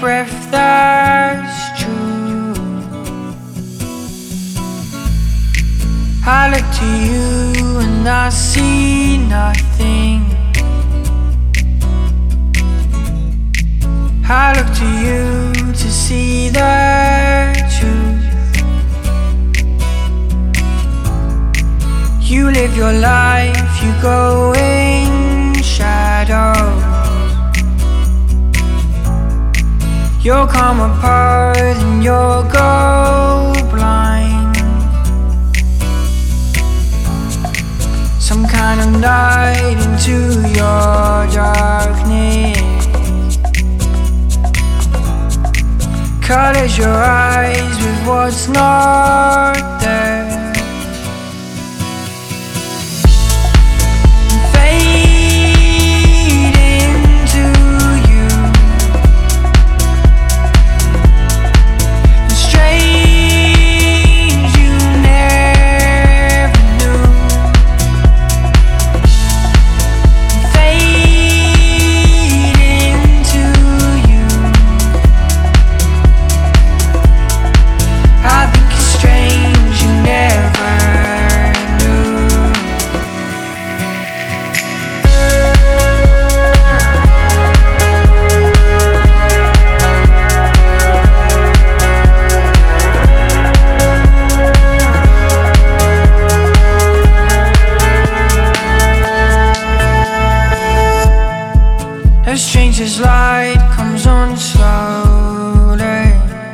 breath that's true. I look to you and I see nothing. I look to you to see the truth. You live your life, you go in shadows. You'll come apart and you'll go blind. Some kind of night into your darkness colors your eyes with what's not there. A stranger's light comes on slowly.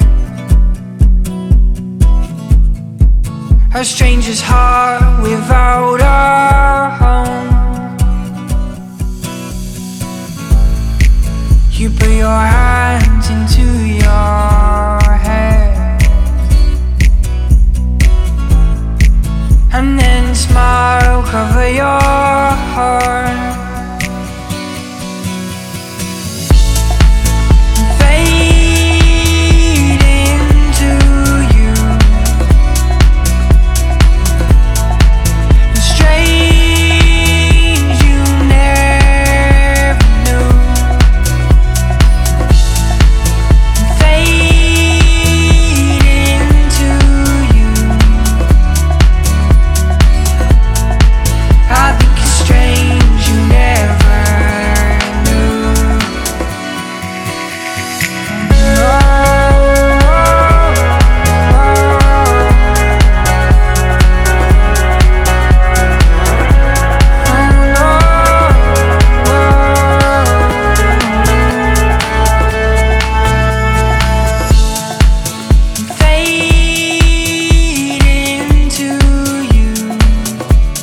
A stranger's heart without a home. You put your hands into your head and then smile, cover your heart.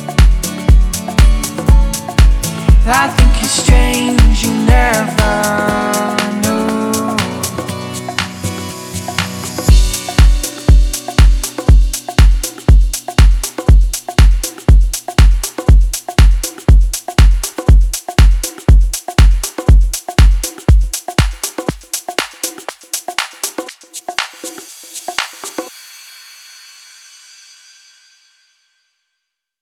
I think it's strange you never